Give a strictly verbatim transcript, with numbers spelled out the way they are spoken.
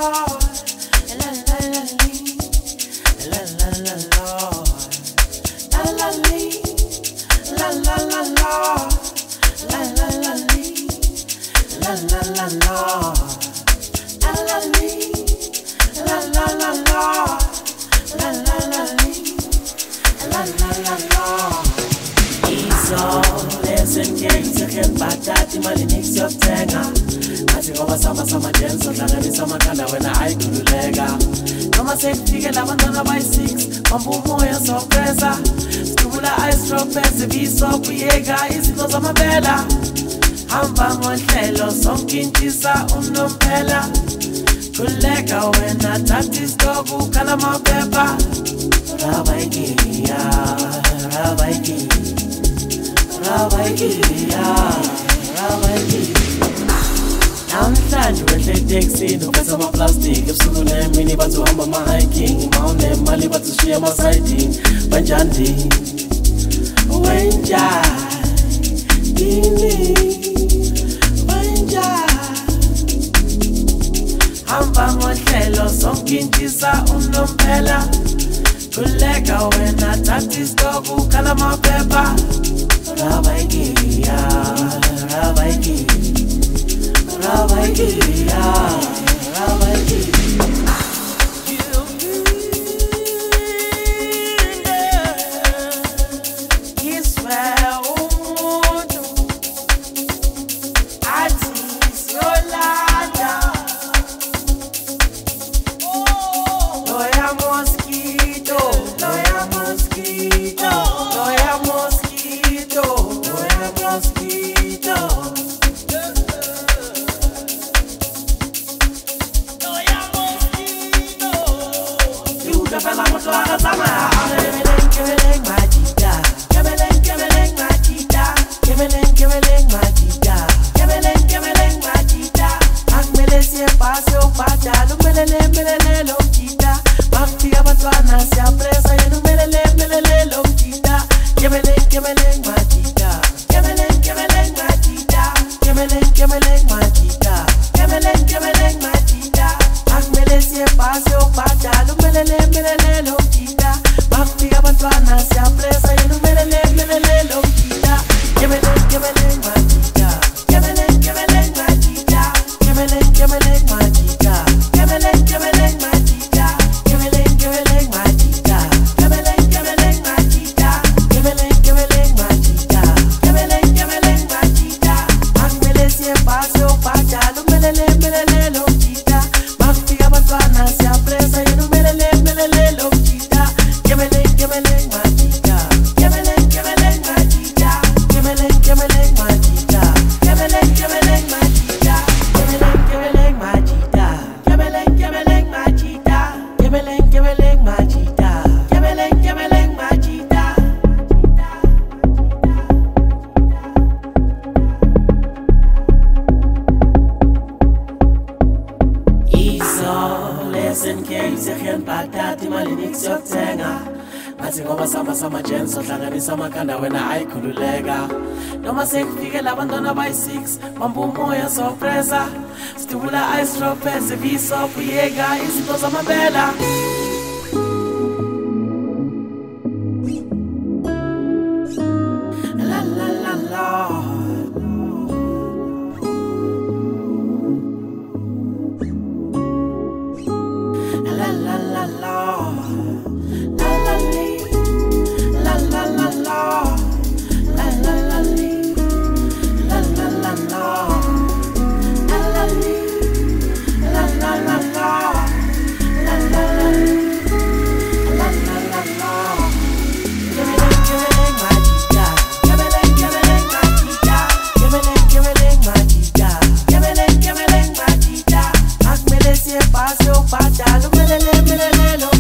Viso kuyega izinto zamabela la la la la la la la la la la li la la la la la la la li la la la la la la li la la la la la la la la la la la. Give me that, give me that magica. Give me that, give me that magica. Give me that, give me that magica. Give me that, give me that magica. Haz me decir paso, pacha, lo me le le me le le lo.